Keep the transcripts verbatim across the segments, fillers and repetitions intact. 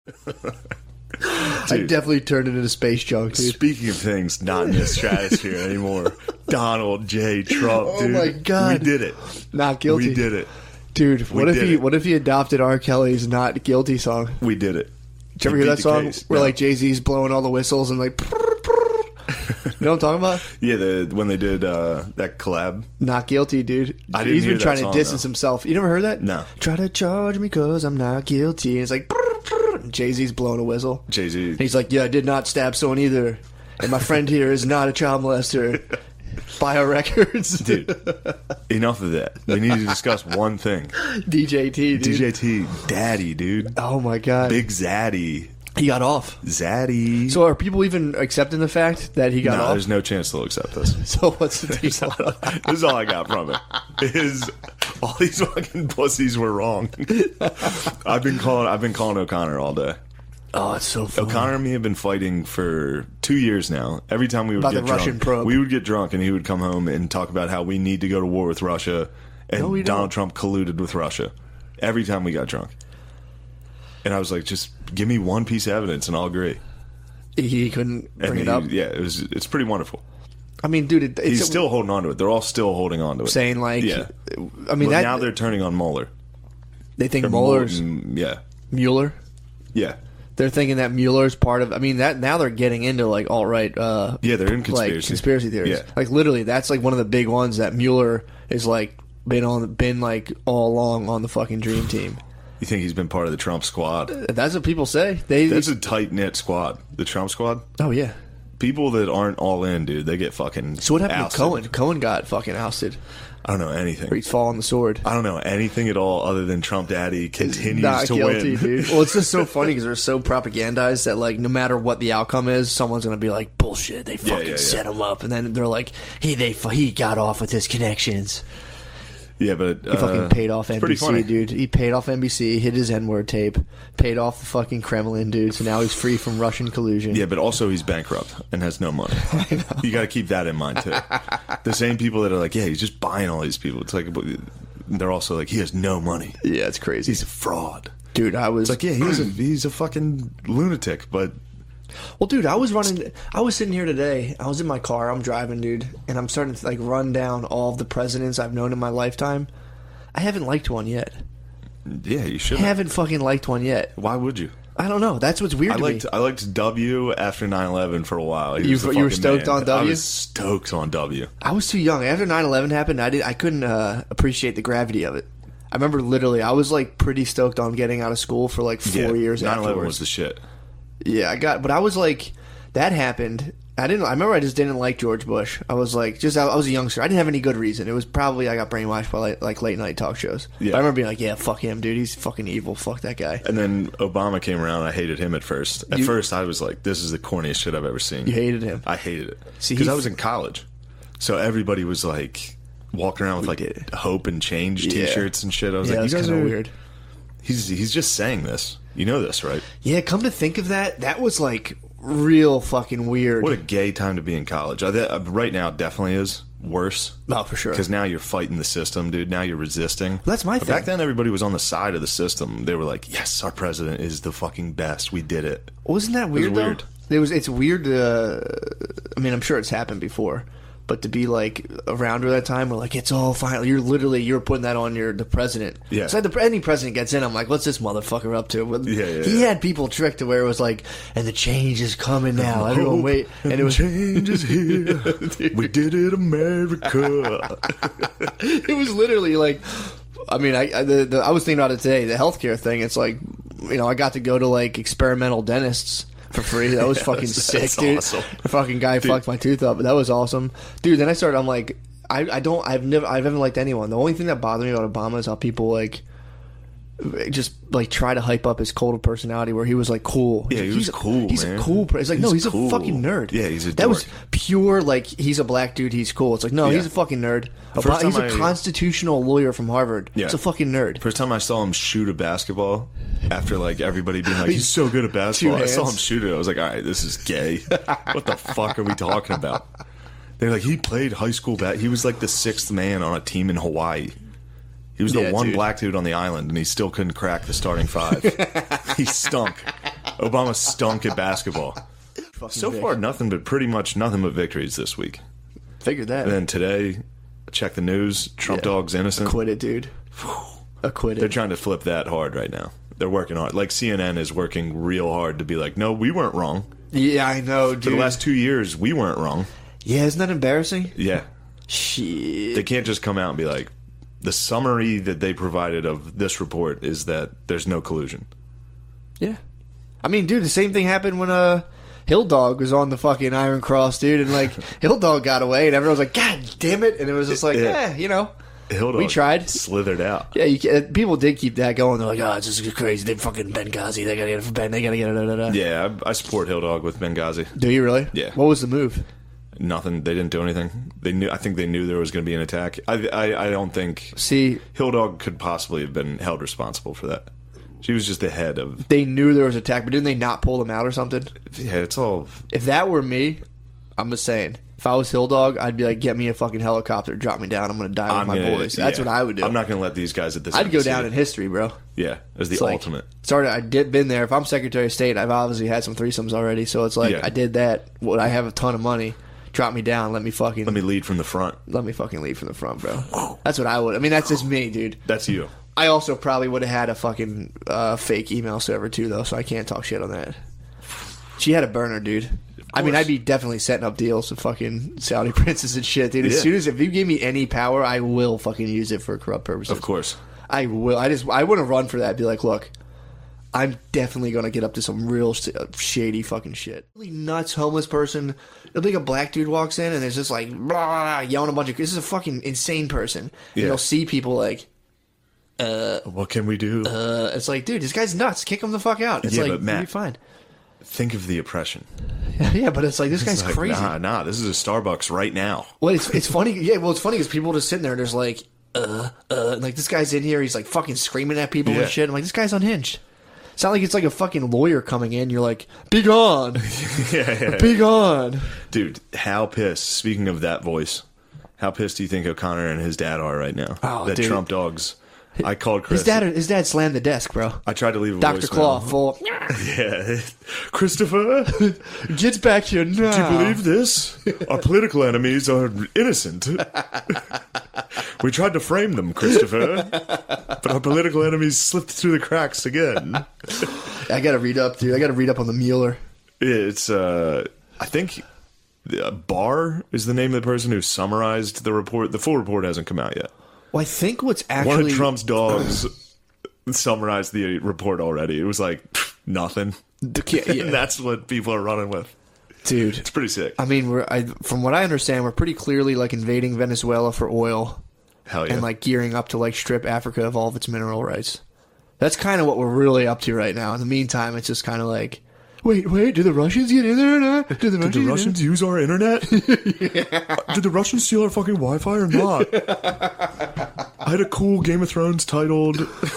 I definitely turned it into space junk, dude. Speaking of things not in the stratosphere anymore, Donald J. Trump, Oh dude. my God. We did it. Not guilty. We did it. Dude, what We if did he it. what if he adopted R. Kelly's Not Guilty song? We did it. Did you ever He hear beat that song the case. where No. like Jay-Z's blowing all the whistles and like you know what I'm talking about? Yeah, the when they did uh, that collab. Not guilty, dude. I didn't He's hear been that trying song, to distance though. himself. You never heard that? No. Try to charge me cause I'm not guilty. And it's like and Jay-Z's blowing a whistle. Jay-Z. And he's like, yeah, I did not stab someone either. And my friend here is not a child molester. Bio Records. Dude, enough of that. We need to discuss one thing. D J T, dude. D J T, daddy, dude. Oh my God. Big Zaddy. He got off. Zaddy. So are people even accepting the fact that he got no, off? there's no chance they'll accept this. So what's the deal? This is all I got from it. Is all these fucking pussies were wrong. I've been calling. I've been calling O'Connor all day. Oh, it's so funny. O'Connor and me have been fighting for two years now. Every time we would About get the drunk, Russian probe. we would get drunk, and he would come home and talk about how we need to go to war with Russia, and No, we Donald don't. Trump colluded with Russia. Every time we got drunk, and I was like, just give me one piece of evidence, and I'll agree. He couldn't bring And it he- up. Yeah, it was. It's pretty wonderful. I mean, dude, it, it's He's still holding on to it. They're all still holding on to it. saying like, yeah. I mean, But that now they're turning on Mueller. they think Or Mueller's Morton, yeah, Mueller. yeah, They're thinking that Mueller's part of. I mean, that now they're getting into like alt right. Uh, yeah. They're in like conspiracy. conspiracy theories. Yeah. Like literally, that's like one of the big ones that Mueller is like been on, been like all along on the fucking dream team. You think he's been part of the Trump squad? That's what people say. They. That's a tight knit squad. The Trump squad. oh yeah. People that aren't all in, dude, they get fucking. So what happened ousted. to Cohen? Cohen got fucking ousted. I don't know Or anything. he's falling the sword. I don't know anything at all other than Trump Daddy continues Not to guilty, win. dude. Well, it's just so funny because they're so propagandized that like no matter what the outcome is, someone's gonna be like bullshit. They fucking yeah, yeah. set him up, and then they're like, he they he got off with his connections. Yeah, but He fucking uh, paid off it's pretty N B C, funny. dude. He paid off N B C, hit his N-word tape, paid off the fucking Kremlin, dude. So now he's free from Russian collusion. Yeah, but also he's bankrupt and has no money. You got to keep that in mind too. The same people that are like, yeah, he's just buying all these people. It's like they're also like, he has no money. Yeah, it's crazy, He's a fraud. dude. I was It's like, yeah, he's a he's a fucking lunatic, but Well, dude, I was running. I was sitting here today. I was in my car. I'm driving, dude, and I'm starting to like run down all of the presidents I've known in my lifetime. I haven't liked one yet. yeah, you should. I haven't fucking liked one yet. Why would you? I don't know. That's what's weird I to liked me. I liked W after nine eleven for a while. He You- was the you were fucking stoked man. on W? I was stoked on W. I was too young. After nine eleven happened, I did. I couldn't uh, appreciate the gravity of it. I remember literally, I was like pretty stoked on getting out of school for like four Yeah, years nine eleven afterwards. was the shit. Yeah, I got, but I was like, that happened. I didn't. I remember I just didn't like George Bush. I was like, just I, I was a youngster. I didn't have any good reason. It was probably I got brainwashed by like, like late night talk shows. Yeah. But I remember being like, yeah, fuck him, dude. He's fucking evil. Fuck that guy. And then Obama came around. I hated him at first. At You- first, I was like, "This is the corniest shit I've ever seen." You hated him. I hated it See, because he- I was in college, so everybody was like walking around with like did. hope and change Yeah. T-shirts and shit. I was Yeah, like, that's "You guys kind are of weird. He's he's just saying this. You know this, right? Yeah, come to think of that, that was like real fucking weird. What a gay time to be in college. I, th- right now, it definitely is worse. Oh, for sure. Because now you're fighting the system, dude. Now you're resisting. That's my But Back thing. then, everybody was on the side of the system. They were like, "Yes, our president is the fucking best. We did it." Wasn't that weird? weird. Though? It was. It's weird. Uh, I mean, I'm sure it's happened before, but to be like around at that time, we're like, it's all fine. You're literally you're putting that on your the president. Yeah. So the, any president gets in, I'm like, what's this motherfucker up to? But Yeah, yeah, he yeah. had people tricked to where it was like, and the change is coming now. Everyone Hope wait, and it was change is here. We did it, America. it was literally like, I mean, I I, the, the, I was thinking about it today. The healthcare thing. It's like, you know, I got to go to like experimental dentists for free. That was fucking That's- sick, that's dude. awesome. The fucking guy fucked my tooth up, but that was awesome, dude. Then I started. I'm like, I, I don't. I've never. I've never liked anyone. The only thing that bothered me about Obama is how people like. Just like try to hype up his cold personality, where he was like cool. Yeah, he He's was a- cool, He's man. a cool. Per- it's like no, He's he's cool. a fucking nerd. Yeah, he's a That was dork. pure. Like he's a black dude. He's cool. It's like no, Yeah. he's a fucking nerd. First Obama, he's time a I- constitutional lawyer from Harvard. Yeah. He's a fucking nerd. First time I saw him shoot a basketball, after like everybody being like, "He's so good at basketball," I saw hands. him shoot it. I was like, "All right, this is gay. What the fuck are we talking about?" They're like, "He played high school bat. He was like the sixth man on a team in Hawaii. He was the Yeah, one dude. black dude on the island, and he still couldn't crack the starting five. He stunk. Obama stunk at basketball. So Vic. far, nothing but pretty much nothing but victories this week. Figured that. And then today, check the news. Trump Yeah. dog's innocent. Acquitted, dude. Acquitted. They're trying to flip that hard right now. They're working hard. Like C N N is working real hard to be like, no, we weren't wrong. Yeah, I know, dude. For the last two years, we weren't wrong. Yeah, isn't that embarrassing? Yeah. Shit. They can't just come out and be like, the summary that they provided of this report is that there's no collusion. Yeah. I mean, dude, the same thing happened when uh, Hill Dog was on the fucking Iron Cross, dude, and like Hill Dog got away, and everyone was like, God damn it, and it was just like, Yeah. yeah, you know. Hill We Dog tried. slithered out. Yeah, you can, people did keep that going. They're like, oh, it's just crazy. They fucking Benghazi. They gotta get it from Ben. They gotta get it. Da, da, da. Yeah, I, I support Hill Dog with Benghazi. Do you really? Yeah. What was the move? Nothing. They didn't do anything. They knew. I think they knew there was going to be an attack. I, I, I don't think See, Hill Dog could possibly have been held responsible for that. She was just the head of. they knew there was an attack, but didn't they not pull them out or something? Yeah, it's all. If that were me, I'm just saying. If I was Hill Dog, I'd be like, get me a fucking helicopter, drop me down. I'm gonna die with I'm my gonna- boys. That's yeah. what I would do. I'm not going to let these guys at this. I'd go embassy- down in history, bro. Yeah, as the It's like, ultimate. Started. I did been there. If I'm Secretary of State, I've obviously had some threesomes already. So it's like Yeah. I did that. What I have a ton of money. Drop me down. Let me fucking Let me lead from the front. let me fucking lead from the front, bro. That's what I would. I mean, that's just me, dude. That's you. I also probably would have had a fucking uh, fake email server too, though. So I can't talk shit on that. She had a burner, dude. I mean, course. I'd be definitely setting up deals with fucking Saudi princes and shit, dude. As Yeah. soon as if you give me any power, I will fucking use it for corrupt purposes. Of course. I will. I just I wouldn't run for that. Be like, look, I'm definitely gonna get up to some real sh- shady fucking shit. Really nuts homeless person. It'll be like a black dude walks in and it's just like blah, blah, blah, yelling a bunch of. This is a fucking insane person. And Yeah. you'll see people like, What can we do? uh, it's like, dude, this guy's nuts. Kick him the fuck out. It's Yeah, like, but Matt- you'll be fine. Think of the oppression. Yeah, but it's like this guy's It's like, crazy. Nah, nah. This is a Starbucks right now. Well, it's it's funny. Yeah, well, it's funny because people just sitting there. There's like, uh, uh, like this guy's in here. He's like fucking screaming at people Yeah. and shit. I'm like, this guy's unhinged. It's not like it's like a fucking lawyer coming in. You're like, be gone, yeah, yeah. be gone. Dude, how pissed. Speaking of that voice, how pissed do you think O'Connor and his dad are right now? Oh, that dude. Trump dogs. I called Chris. His dad, his dad slammed the desk, bro. I tried to leave a Doctor voicemail. Claw, full. Yeah. Christopher, do Gets back here now. you believe this? Our political enemies are innocent. We tried to frame them, Christopher, but our political enemies slipped through the cracks again. I gotta read up, dude. I gotta read up on the Mueller. It's, uh, I think uh, Barr is the name of the person who summarized the report. The full report hasn't come out yet. Well, I think what's One actually of Trump's dogs summarized the report already. It was like nothing. yeah, yeah. And that's what people are running with. dude. It's pretty sick. I mean, we're I, from what I understand, we're pretty clearly like invading Venezuela for oil. Hell yeah. And like gearing up to like strip Africa of all of its mineral rights. That's kind of what we're really up to right now. In the meantime, it's just kind of like, wait, wait, do the Russians get in there or not? Do the Russians, Did the Russians use our internet? Did the Russians steal our fucking Wi-Fi or not? I had a cool Game of Thrones titled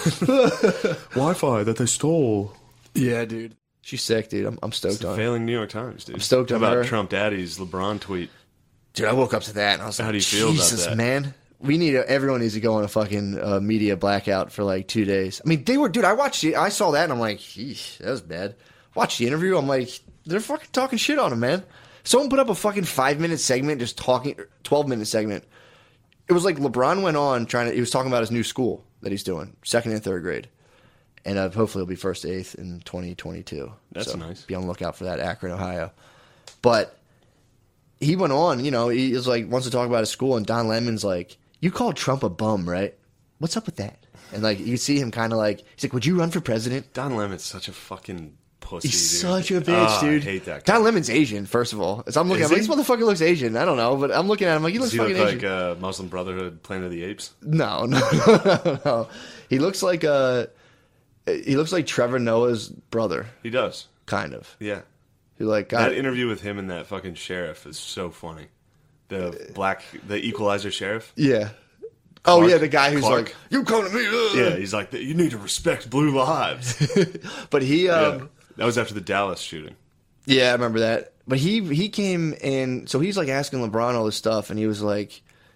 Wi-Fi that they stole. Yeah, dude. She's sick, dude. I'm, I'm stoked on it. Failing New York Times, dude. I'm stoked How on about her. Trump Daddy's LeBron tweet? Dude, I woke up to that and I was like, How do you feel about Jesus, that? man. We need to, everyone needs to go on a fucking uh, media blackout for like two days. I mean, they were, dude, I watched the, I saw that and I'm like, sheesh, that was bad. Watched the interview, I'm like, they're fucking talking shit on him, man. Someone put up a fucking five minute segment just talking, twelve minute segment. It was like LeBron went on trying to, he was talking about his new school that he's doing, second and third grade. And uh, hopefully he'll be first to eighth in twenty twenty-two. That's So nice. Be on the lookout for that, Akron, Ohio. But he went on, you know, he was like, wants to talk about his school, and Don Lemon's like, you called Trump a bum, right? What's up with that? And like, you see him kind of like, he's like, would you run for president? Don Lemon's such a fucking pussy, He's dude. such a bitch, Ah, dude. I hate that guy. Don Lemon's Asian, first of all. As I'm looking Is at him, like, he? this motherfucker looks Asian. I don't know, but I'm looking at him like, he looks Does he fucking look Asian. like uh, Muslim Brotherhood, Planet of the Apes? No, no, no, no. He looks like uh he looks like Trevor Noah's brother, He does. kind of. Yeah. Who like got That interview with him and that fucking sheriff is so funny. The black, the Equalizer sheriff. yeah. Oh Clark- yeah, the guy who's Clark. like, you come to me. uh." Yeah, he's like, you need to respect blue lives. But he um Yeah. That was after the Dallas shooting. yeah, I remember that. But he he came in, so he's like asking LeBron all this stuff, and he was like,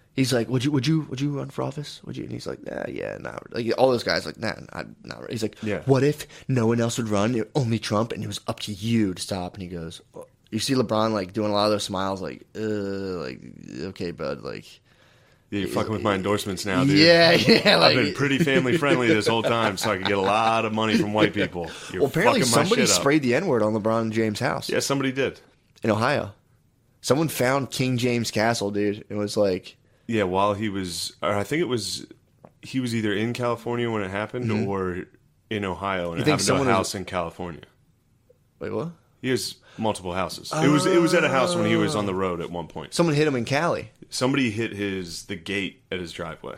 He's like, would you, would you, would you run for office? Would you? And he's like, nah, yeah, not like all those guys like, nah, not, not. He's like, Yeah. what if no one else would run, only Trump, and it was up to you to stop? And he goes, oh. You see LeBron like doing a lot of those smiles, like, uh, like, okay, bud, like, Yeah, you're fucking with my endorsements now, dude. yeah, yeah. Like, I've been pretty family friendly this whole time, so I can get a lot of money from white people. You're well, apparently fucking my somebody shit up. sprayed the N word on LeBron James' house Yeah, somebody did. in Ohio. Someone found King James Castle, dude. It was like, Yeah, while he was, or I think it was, he was either in California when it happened or in Ohio, and You it think happened to a someone was- house in California. wait, what? He has multiple houses. It was it was at a house when he was on the road at one point. Someone hit him in Cali. Somebody hit his the gate at his driveway,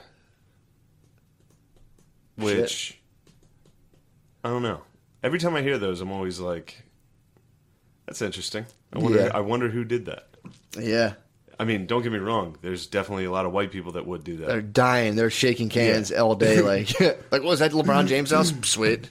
which I don't know. Every time I hear those, I'm always like, "That's interesting." I wonder. Yeah. I wonder who did that. Yeah. I mean, don't get me wrong. There's definitely a lot of white people that would do that. They're dying. They're shaking cans Yeah. all day. Like, like, what was that LeBron James house? Sweet.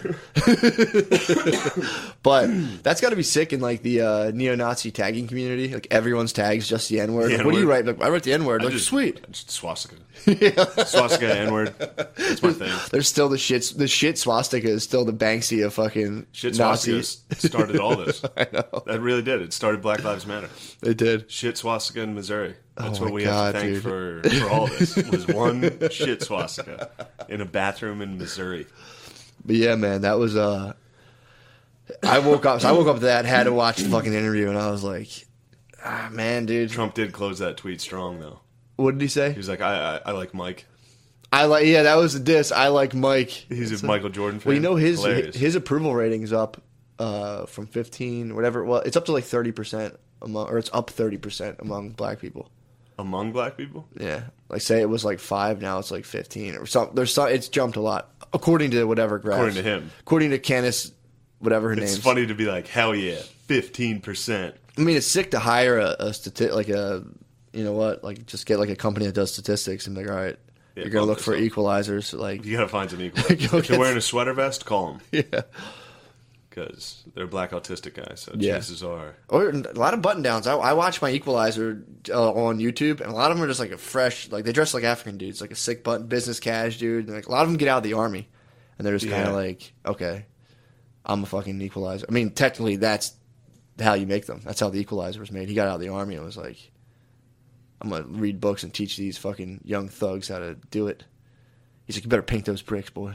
But that's got to be sick in like the uh, neo-Nazi tagging community. Like everyone's tags just the N-word. The Like, what do you N-word. write? Like, I wrote the N-word. I Like, just- sweet. I just swastika. Swastika N word. That's my thing. There's still the shit. The shit swastika is still the Banksy of fucking Shit Nazis. swastika started all this. I know. That really did. It started Black Lives Matter. They did. Shit swastika in Missouri. That's Oh what my we God, have to thank dude. for, for all this. Was one shit swastika in a bathroom in Missouri. But yeah, man, that was uh I woke up so I woke up to that, had to watch the fucking interview, and I was like, ah man, dude. Trump did close that tweet strong though. What did he say? He was like, I I, I like Mike. I like yeah, that was the diss. I like Mike. He's It's a Michael Jordan fan. Well, you know his Hilarious. his approval rating is up uh from fifteen, whatever. Well, it's up to like thirty percent among, or it's up thirty percent among black people. Among black people? Yeah, like say it was like five, now it's like fifteen or something. There's some, it's jumped a lot according to whatever graph. According to him. According to Candace, whatever her name. It's is. funny to be like, hell yeah, fifteen percent. I mean, it's sick to hire a, a stati- like a, you know what, like just get like a company that does statistics and be like, all right, Yeah, you're gonna bump look for yourself. equalizers, like You gotta find some equal. Go If you're get- wearing a sweater vest, call them. yeah, Because they're black autistic guys, so Yeah. chances are. or a lot of button downs. I, I watch my equalizer uh, on YouTube, and a lot of them are just like a fresh, like they dress like African dudes, like a sick button business cash dude. And like a lot of them get out of the army, and they're just kind Yeah. of like, okay, I'm a fucking equalizer. I mean, technically, that's how you make them. That's how the equalizer was made. He got out of the army and was like, I'm gonna read books and teach these fucking young thugs how to do it. He's like, you better paint those bricks, boy.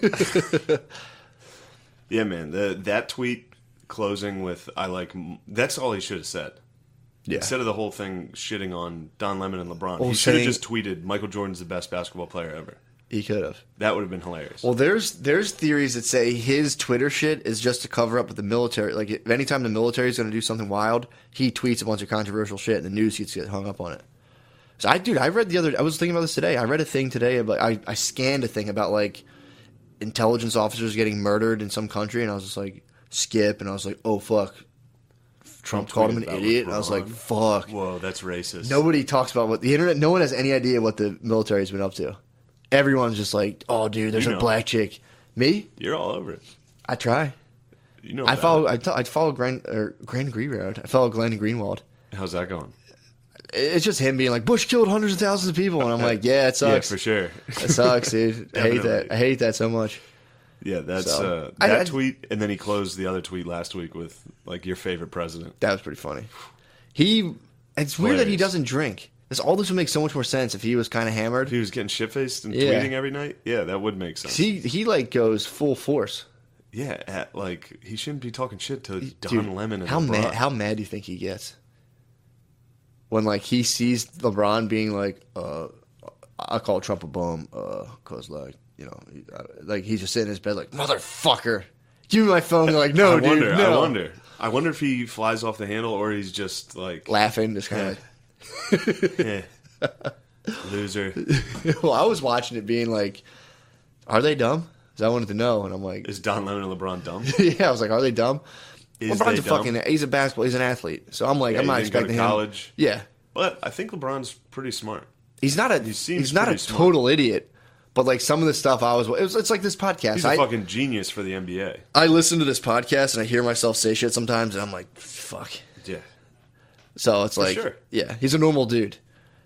Yeah, man. The, that tweet closing with "I like," M-" that's all he should have said. Yeah. Instead of the whole thing shitting on Don Lemon and LeBron, Well, he should have saying- just tweeted, "Michael Jordan's the best basketball player ever." He could have. That would have been hilarious. Well, there's there's theories that say his Twitter shit is just to cover up with the military. Like, if anytime the military is going to do something wild, he tweets a bunch of controversial shit, and the news gets get hung up on it. So, I dude, I read the other. I was thinking about this today. I read a thing today about. I I scanned a thing about like intelligence officers getting murdered in some country, and I was just like, skip, and I was like, oh fuck, Trump, Trump called him an tweeted about idiot, and I was like, LeBron. fuck. Whoa, that's racist. Nobody talks about what the internet. No one has any idea what the military's been up to. Everyone's just like, oh, dude, there's You a know. black chick. Me? You're all over it. I try. You know. I about follow. it. I, t- I follow Grand or Grand Greenwald. I follow Glenn Greenwald. How's that going? It's just him being like, Bush killed hundreds of thousands of people, and I'm like, yeah, it Yeah, sucks. for sure. It sucks, dude. I hate that. Definitely. I hate that so much. Yeah, that's So, uh, I- that I- tweet, and then he closed the other tweet last week with like your favorite president. That was pretty funny. He. It's weird that he Hilarious. doesn't drink. This all this would make so much more sense if he was kind of hammered. If he was getting shit faced and Yeah. tweeting every night, yeah, that would make sense. He he like goes full force. Yeah, at, like he shouldn't be talking shit to Don Dude, Lemon and how LeBron. mad? How mad do you think he gets when like he sees LeBron being like, uh, "I call Trump a bum," uh, cause like you know, he- uh, like he's just sitting in his bed like, "Motherfucker, give me my phone." They're like, "No, I dude, wonder. no." I wonder. I wonder if he flies off the handle or he's just like Laughing, just kind of. eh, loser. Well, I was watching it, being like, "Are they dumb?" Because I wanted to know, and I'm like, Is Don Lemon and LeBron dumb? "Yeah." I was like, "Are they dumb?" Is LeBron's they a dumb? fucking. He's a basketball. He's an athlete. So I'm like, Yeah, I'm he not didn't go to expecting him. college. Yeah. But I think LeBron's pretty smart. He's not a He seems he's not a pretty smart. total idiot, but like some of the stuff I was, it was it's like this podcast. He's a I, fucking genius for the N B A. I listen to this podcast and I hear myself say shit sometimes, and I'm like, fuck. Yeah. So it's like, sure. yeah, he's a normal dude.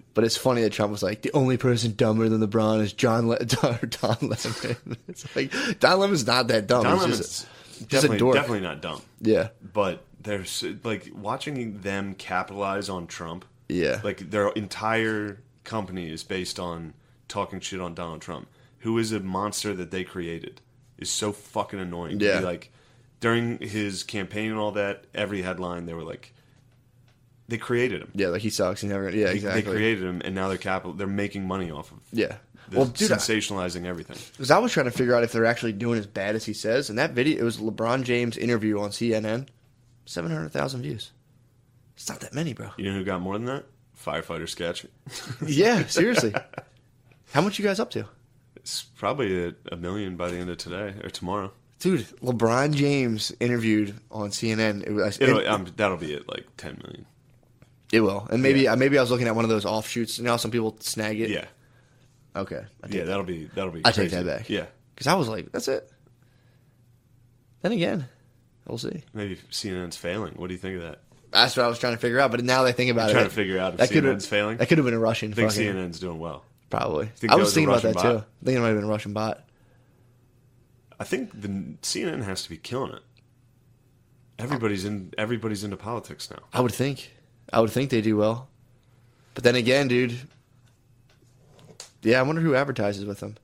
But it's funny that Trump was like, the only person dumber than LeBron is John Le- Don, Don Lemon. It's like, Don Lemon's not that dumb. Don He's Lemon's just, just definitely, a dork. definitely not dumb. Yeah. But there's like watching them capitalize on Trump. Yeah. Like their entire company is based on talking shit on Donald Trump, who is a monster that they created. Is so fucking annoying. Yeah. He, like during his campaign and all that, every headline they were like, they created him. Yeah, like he sucks. He's never gonna, yeah, They- exactly. They created him, and now they're capital. They're making money off of. Yeah. The Well, dude, I- sensationalizing everything. Because I was trying to figure out if they're actually doing as bad as he says. And that video, it was LeBron James interview on C N N, seven hundred thousand views. It's not that many, bro. You know who got more than that? Firefighter sketch. Yeah, seriously. How much you guys up to? It's probably a, a million by the end of today or tomorrow. Dude, LeBron James interviewed on C N N. It, was, It'll, it, um, that'll be at like ten million. it will. And maybe Yeah. uh, maybe I was looking at one of those offshoots. You know how some people snag it? Yeah, Okay. I take yeah, that. that'll be that'll be. I take crazy. that back. Yeah, Because I was like, that's it. Then again, we'll see. maybe C N N's failing. What do you think of that? That's what I was trying to figure out. But now that I think about I'm it, trying that- to figure out if that C N could've- N's failing. That could have been a Russian. I think fucking- C N N's doing well. Probably. think I that was was a thinking about Russian that bot? too. I think it might have been a Russian bot. I think the C N N has to be killing it. Everybody's in. Everybody's into politics now. I would think. I would think they do well. But then again, dude. Yeah, I wonder who advertises with them.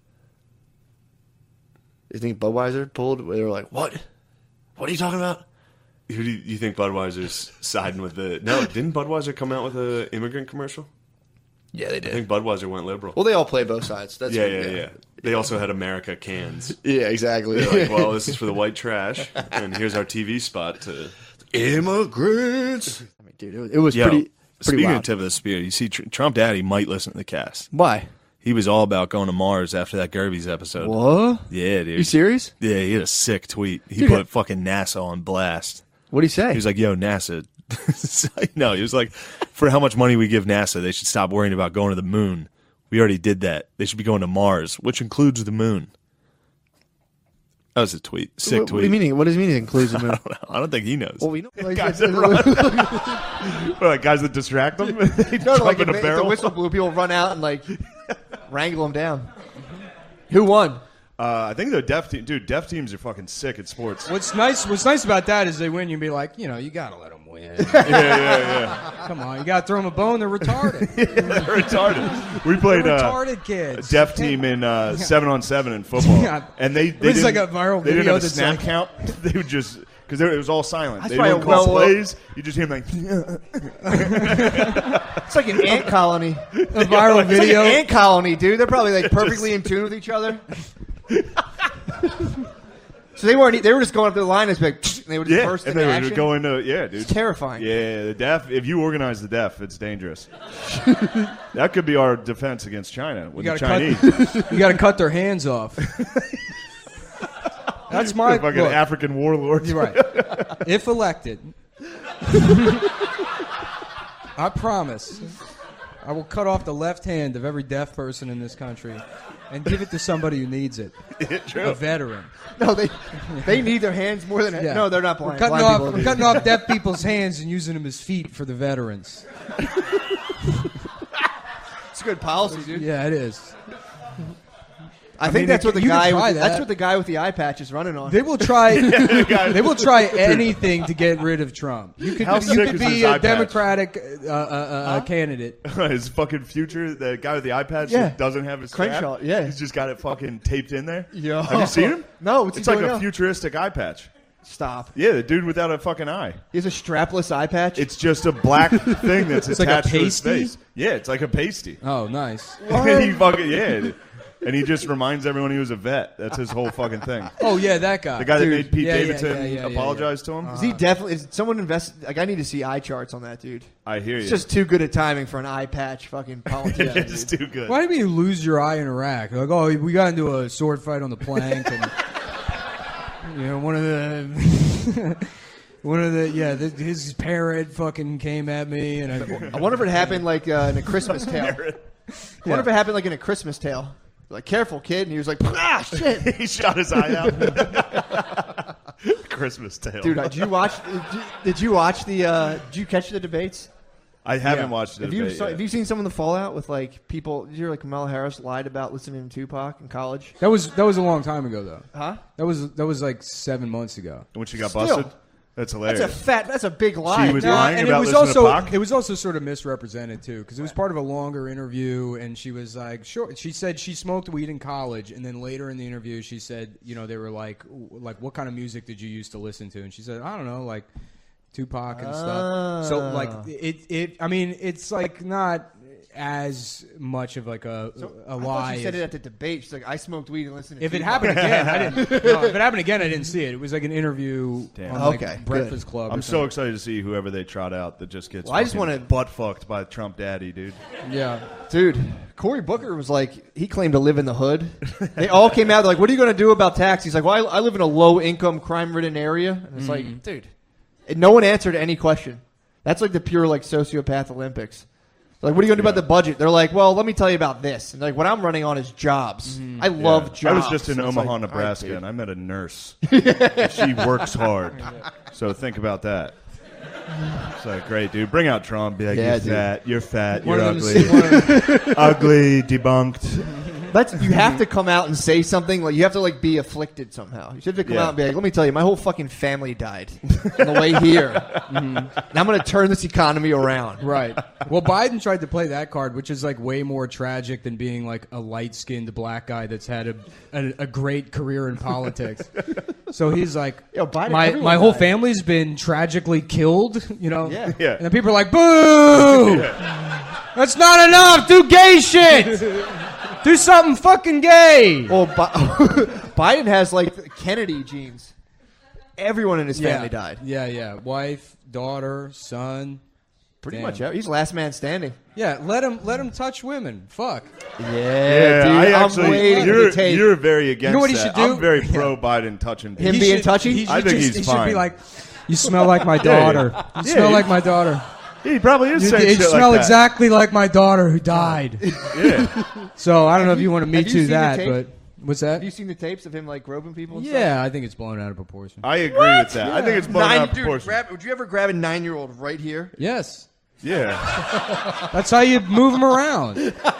You think Budweiser pulled? They were like, "What? What are you talking about?" Who do you, you think Budweiser's siding with the? No, didn't Budweiser come out with an immigrant commercial? Yeah, they I think Budweiser went liberal. Well, they all play both sides. That's yeah, yeah, yeah, They also had America cans. Yeah, exactly. They're like, well, this is for the white trash, and here's our T V spot to immigrants. I mean, dude, it was, it was Yo, pretty. Pretty speaking wild. of tip of the spear, you see, Tr- Trump Daddy might listen to the cast. Why? He was all about going to Mars after that Gervie's episode. What? Yeah, dude. You serious? Yeah, he had a sick tweet. He Dude, put fucking NASA on blast. What do you say? He was like, yo, NASA. No, he was like, for how much money we give NASA, they should stop worrying about going to the moon. We already did that. They should be going to Mars, which includes the moon. That was a tweet. Sick what, tweet. what do you mean? What does it mean? It includes the moon? I don't know. I don't think he knows. Well, we know. Like, guys, it's- that run. Like guys that distract them? They no, jump like in if, a if barrel? the whistle blew, people run out and like wrangle them down. Who won? Uh, I think the deaf team, dude. Deaf teams are fucking sick at sports. What's nice? What's nice about that is they win. You be like, you know, you gotta let them win. yeah, yeah, yeah. Come on, you gotta throw them a bone. They're retarded. They're retarded. We played They're uh, retarded kids. deaf team in uh, seven on seven in football, Yeah. and they, they It was didn't, like a viral they didn't video have a that's snap like- count. They would just because it was all silent. That's they why didn't a call well- plays. You just hear them like. It's like an ant colony. A viral It's like video. an ant colony, dude. They're probably like perfectly in tune with each other. So they weren't. They were just going up to the line and like, and they would just Yeah, burst and into they action. would go into yeah, dude. It's terrifying. Yeah, the deaf. If you organize the deaf, it's dangerous. That could be our defense against China with You the gotta Chinese. cut. You gotta cut their hands off. That's my The fucking look, African warlords. You're right. If elected, I promise, I will cut off the left hand of every deaf person in this country and give it to somebody who needs it. True. A veteran. No, they they need their hands more than. Yeah. No, they're not We're blind. cutting blind off, people we're do. cutting off deaf people's hands and using them as feet for the veterans. It's good policy, dude. Yeah, it is. I, I think mean, that's it- what the you can guy. try With, that's that. what the guy with the eye patch is running on. They will try. They will try anything to get rid of Trump. You could, How you sick could is be his a eye patch? Democratic uh, uh, uh, candidate. His fucking future, the guy with the iPad Yeah. that doesn't have his Crenshaw, strap. yeah. He's just got it fucking taped in there. Yo. Have you seen him? No, what's he It's like doing a now? futuristic eye patch. Stop. Yeah, the dude without a fucking eye. He has a strapless eye patch. It's just a black thing that's It's like a attached to his pasty? face. Yeah, it's like a pasty. Oh, nice. And he fucking yeah, and he just reminds everyone he was a vet. That's his whole fucking thing. Oh yeah, that guy. The guy that Dude. made Pete Yeah, yeah, Davidson yeah, yeah, yeah, apologize to him. Is he definitely? Is someone invest? Like, I need to see eye charts on that dude. I hear you. It's just too good a timing for an eye patch. Fucking politician. it's dude. too good. Why do you lose your eye in Iraq? Like, oh, we got into a sword fight on the plank, and you know, one of the, one of the, yeah, the, his parrot fucking came at me, and I, I wonder if it happened like uh, in a Christmas Tale. I wonder if it happened like in a Christmas Tale. Like, careful, kid, and he was like, ah, shit. he shot his eye out. Christmas tale, Dude, uh, did you watch? Did you, did you watch the? Uh, did you catch the debates? I haven't Yeah. watched the Have you debate saw, yet. have you seen some of the fallout with like people? Did you hear like Kamala Harris lied about listening to Tupac in college? That was that was a long time ago though. Huh? That was that was like seven months ago. when she got Still. busted? That's hilarious. That's a fat. That's a big lie. She was dude. lying and about it was listening to also Pac? it was also sort of misrepresented too because it was part of a longer interview, and she was like, sure. She said she smoked weed in college, and then later in the interview, she said, you know, they were like, like, what kind of music did you used to listen to? And she said, I don't know, like Tupac and stuff. So like it, it. I mean, it's like not as much of like a a I lie. thought she said as- it at the debate. She's like, I smoked weed and listened to if it Tupac. happened again, I didn't. No, if it happened again, I didn't see it. It was like an interview Damn. on like Okay, Breakfast Club. or I'm so something. excited to see whoever they trot out that just gets Well, I just fucking wanna- butt fucked by Trump daddy, dude. Yeah. Dude, Cory Booker was like, he claimed to live in the hood. They all came out, they're like, what are you going to do about tax? He's like, well, I, I live in a low-income, crime-ridden area. And it's like, dude, and no one answered any question. That's like the pure, like, sociopath Olympics. They're like, what are you going to do about the budget? They're like, well, let me tell you about this. And like, what I'm running on is jobs. I love Yeah. jobs. I was just in And it's Omaha, like, all right, Nebraska, dude. and I met a nurse. And she works hard. So think about that. It's like, great, dude. Bring out Trump. Be like, Yeah, you're dude. fat. You're fat. One You're of them. ugly. One of, ugly. Debunked. That's you have to come out and say something. Like you have to like be afflicted somehow. You have to come Yeah. out and be like, "Let me tell you, my whole fucking family died on the way here, and I'm going to turn this economy around." right. Well, Biden tried to play that card, which is like way more tragic than being like a light-skinned black guy that's had a a, a great career in politics. So he's like, Yo, Biden- my everyone my whole died. family's been tragically killed. You know. Yeah. Yeah. And then people are like, "Boo! That's not enough. Do gay shit. Do something fucking gay." Well, Bi- Biden has like Kennedy genes. Everyone in his family died. Yeah, yeah. Wife, daughter, son. Pretty Damn. much. Yeah. He's last man standing. Yeah, let him let him touch women. Fuck. Yeah, Yeah, dude. I I'm actually. waiting You're, to take you're very against know what he that. should do? I'm very pro Biden touching people. Him He being should- touchy? he I should think just- he's he should be fine. like, "You smell like my daughter. You Yeah, smell he- like my daughter. He probably is You, saying you shit smell like that. exactly like my daughter who died." Yeah. So I don't know if you want to me have you too seen the that, tape? but what's that? Have you seen the tapes of him like groping people? And stuff? Yeah, I think it's blown out of proportion. I agree with that. I think it's blown Nine, out of dude, proportion. grab, would you ever grab a nine-year-old right here? Yes, Yeah. that's how you move them around.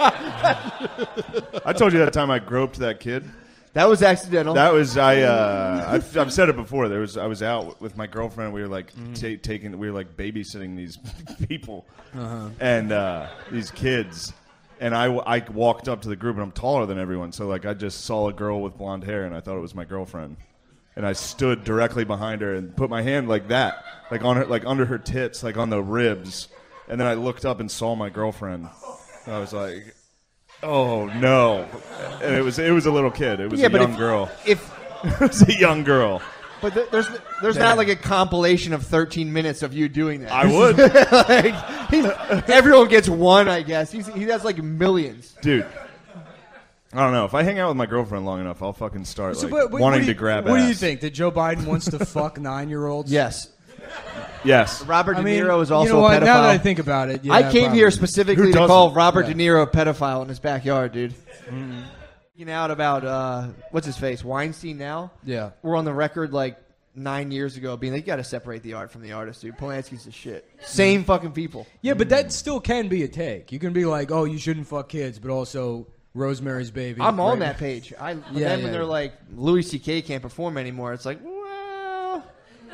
I told you that time I groped that kid. That was accidental. That was I. Uh, I've, I've said it before. There was I was out with my girlfriend. We were like ta- taking. We were like babysitting these people and uh, these kids. And I, I walked up to the group, and I'm taller than everyone. So like I just saw a girl with blonde hair, and I thought it was my girlfriend. And I stood directly behind her and put my hand like that, like on her, like under her tits, like on the ribs. And then I looked up and saw my girlfriend. I was like, "Oh no!" And it was it was a little kid. It was yeah, a but young if, girl. If It was a young girl. but th- there's there's not like a compilation of thirteen minutes of you doing that. I would, like, he, everyone gets one, I guess. He's, he has like millions. dude. I don't know. If I hang out with my girlfriend long enough, I'll fucking start So like what- what- wanting what do you- to grab. What do you ass. think? That Joe Biden wants to fuck nine-year-olds? Yes, Yes. Robert I De mean, Niro is also you know a what? pedophile. Now that I think about it, yeah, I came probably. here specifically Who to call doesn't? Robert Yeah. De Niro a pedophile in his backyard, dude. Speaking out about uh, what's his face, Weinstein. Now, Yeah. we're on the record like nine years ago being like, you got to separate the art from the artist, dude. Polanski's the shit. Same fucking people. Yeah, but that still can be a take. You can be like, "Oh, you shouldn't fuck kids," but also Rosemary's Baby. I'm on right? that page. I but Yeah, then yeah. when they're like Louis C K can't perform anymore, it's like, well,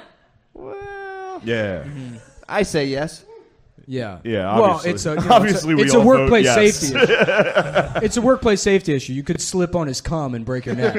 well. Yeah. I say yes. Yeah. Yeah, Well, obviously. it's a you know, Obviously, we it's a, all it's a workplace vote yes. safety issue. It's a workplace safety issue. You could slip on his cum and break your neck.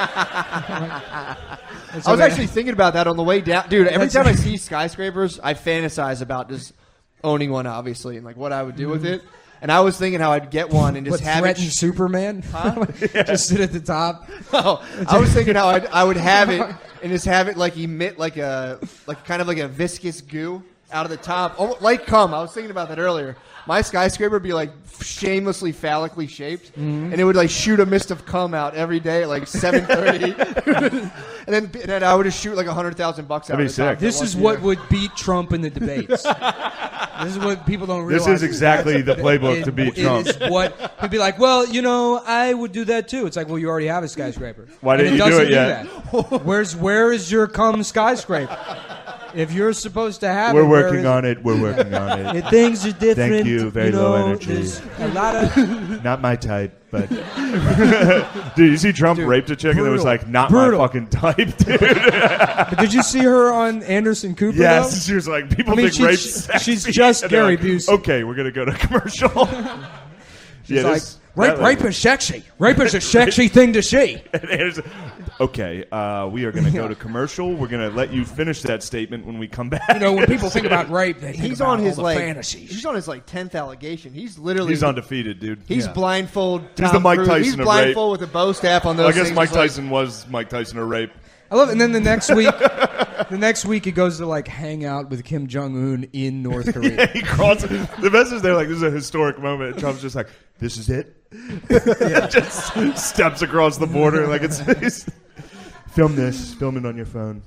Yeah. It's I was okay. actually thinking about that on the way down, dude. Every That's- time I see skyscrapers, I fantasize about just owning one, obviously, and like what I would do with it. And I was thinking how I'd get one and just What, have it. threaten Superman? Just sit at the top. No, I was thinking how I'd, I would have it and just have it like emit like a like kind of like a viscous goo out of the top, almost like cum. I was thinking about that earlier. My skyscraper would be like shamelessly phallically shaped, Mm-hmm. and it would like shoot a mist of cum out every day at like seven thirty, and then and then I would just shoot like a hundred thousand bucks out. That'd of be the top sick. for This one is year. what would beat Trump in the debates. This is what people don't This realize. is exactly the playbook It- to beat it Trump. is what he'd be like. Well, you know, I would do that too. It's like, well, you already have a skyscraper. Why And didn't it you do doesn't it yet? that. Where's where is your cum skyscraper? if you're supposed to have We're it, where working is on it. We're working on it. it? Things are different. Thank you. Very you low know, energy. there's A lot of Not my type, but dude, you see Trump Dude, raped a chick and it was brutal. like, not Brutal. my fucking type, dude. But did you see her on Anderson Cooper? though? Yes, she was like, people I mean, think she's- rape's sexy. she's just And they're Gary like, Busey. Okay, we're gonna go to commercial. She's Yeah, like, this- rape, that- rape is sexy. Rape is a sexy thing to see. And Anderson- okay, uh, we are gonna go to commercial. We're gonna let you finish that statement when we come back. You know, when people think about rape, they think He's about on his all the like fantasies. he's on his like tenth allegation. He's literally He's undefeated, dude. He's Yeah. blindfold. He's Tom the Mike Cruise. Tyson He's of rape. blindfold with a bow staff on those. Well, I guess things. Mike It's like- Tyson was Mike Tyson or rape. I love it. And then the next week, the next week he goes to like hang out with Kim Jong Un in North Korea. Yeah, he crosses. The best is they're like, this is a historic moment. And Trump's just like, this is it. Just steps across the border like it's. it's film this. Film it on your phone.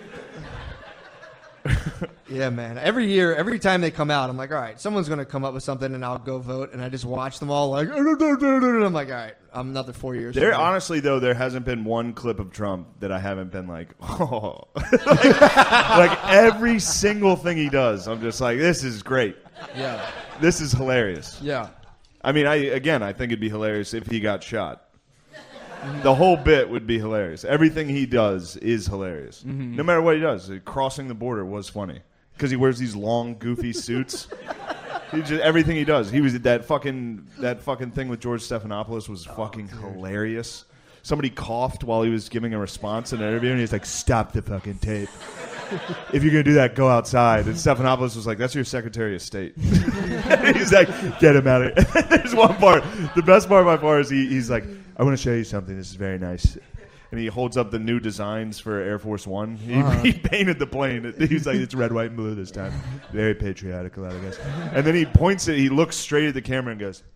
Yeah, man. Every year, every time they come out, I'm like, all right, someone's gonna come up with something, and I'll go vote, and I just watch them all like, I'm like, all right, I'm another four years. There, from now. honestly, though, there hasn't been one clip of Trump that I haven't been like, oh, like, like every single thing he does, I'm just like, this is great. Yeah, This is hilarious. yeah. I mean, I again, I think it'd be hilarious if he got shot. The whole bit would be hilarious. Everything he does is hilarious. No matter what he does, crossing the border was funny because he wears these long, goofy suits. He just, everything he does, he was that fucking that fucking thing with George Stephanopoulos was fucking hilarious. Somebody coughed while he was giving a response in an interview, and he's like, "Stop the fucking tape. If you're gonna do that, go outside." And Stephanopoulos was like, "That's your Secretary of State." He's like, "Get him out of here." There's one part. The best part by far is he, he's like, "I want to show you something. This is very nice." And he holds up the new designs for Air Force One. He, Uh-huh. he painted the plane. He's like, "It's red, white, and blue this time." Very patriotic, a lot of guys. And then he points it. He looks straight at the camera and goes.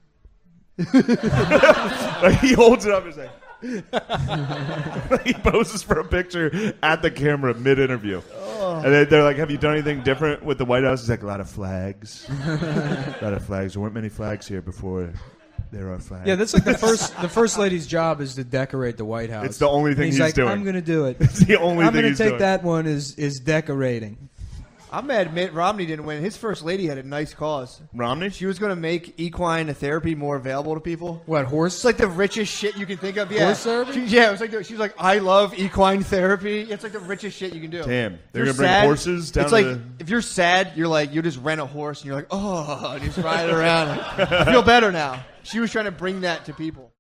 Like he holds it up and is like. He poses for a picture at the camera mid-interview, and then they're like, "Have you done anything different with the White House?" He's like, "A lot of flags, a lot of flags. There weren't many flags here before. There are flags." Yeah, that's like the first. The first lady's job is to decorate the White House. It's the only thing And he's, he's like, doing. I'm going to do it. It's the only I'm thing going to he's take doing. that one is is decorating. I'm mad Mitt Romney didn't win. His first lady had a nice cause. Romney. She was going to make equine therapy more available to people. What horse? It's like the richest shit you can think of. Yeah, Horse therapy? She, yeah, it was like the, she was like, I love equine therapy. It's like the richest shit you can do. Damn, If they're you're gonna bring sad, horses down It's to like the- if you're sad, you're like you just rent a horse and you're like, oh, and you just ride it around. I feel better now. She was trying to bring that to people.